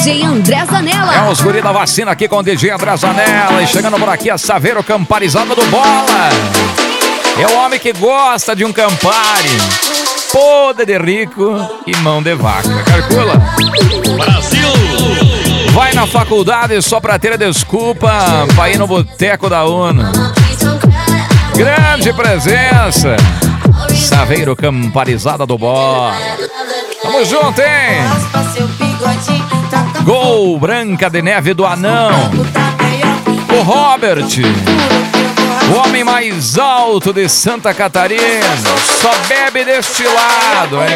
DJ André Zanella. É os guri da vacina aqui com o DJ André Zanella. E chegando por aqui a Saveiro Camparizada do Bola. É o homem que gosta de um Campari. Poda de rico e mão de vaca. Calcula. Brasil! Vai na faculdade só pra ter a desculpa pra ir no boteco da UNO. Grande presença. Saveiro Camparizada do Bola. Tamo junto, hein? Gol Branca de Neve do Anão. O Robert, o homem mais alto de Santa Catarina, só bebe destilado, hein?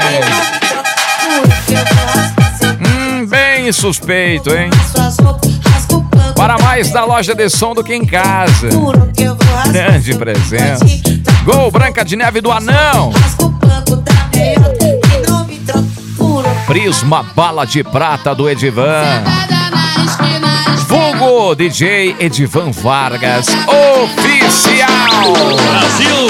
Bem suspeito, hein? Para mais da loja de som do que em casa. Grande presença. Gol Branca de Neve do Anão. Prisma Bala de Prata do Edivan. Vulgo DJ Edivan Vargas Oficial. Brasil!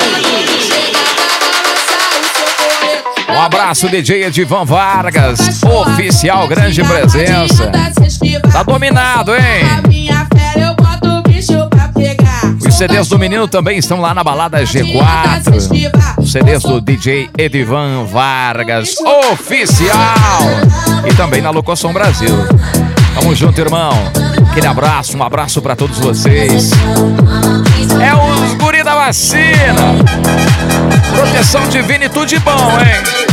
Um abraço, DJ Edivan Vargas Oficial, grande presença. Tá dominado, hein? Os CDs do menino também estão lá na balada G4. Os CDs do DJ Edivan Vargas Oficial. E também na Locoção Brasil. Tamo junto, irmão. Aquele abraço, um abraço pra todos vocês. É os guri da vacina. Proteção divina e tudo de bom, hein?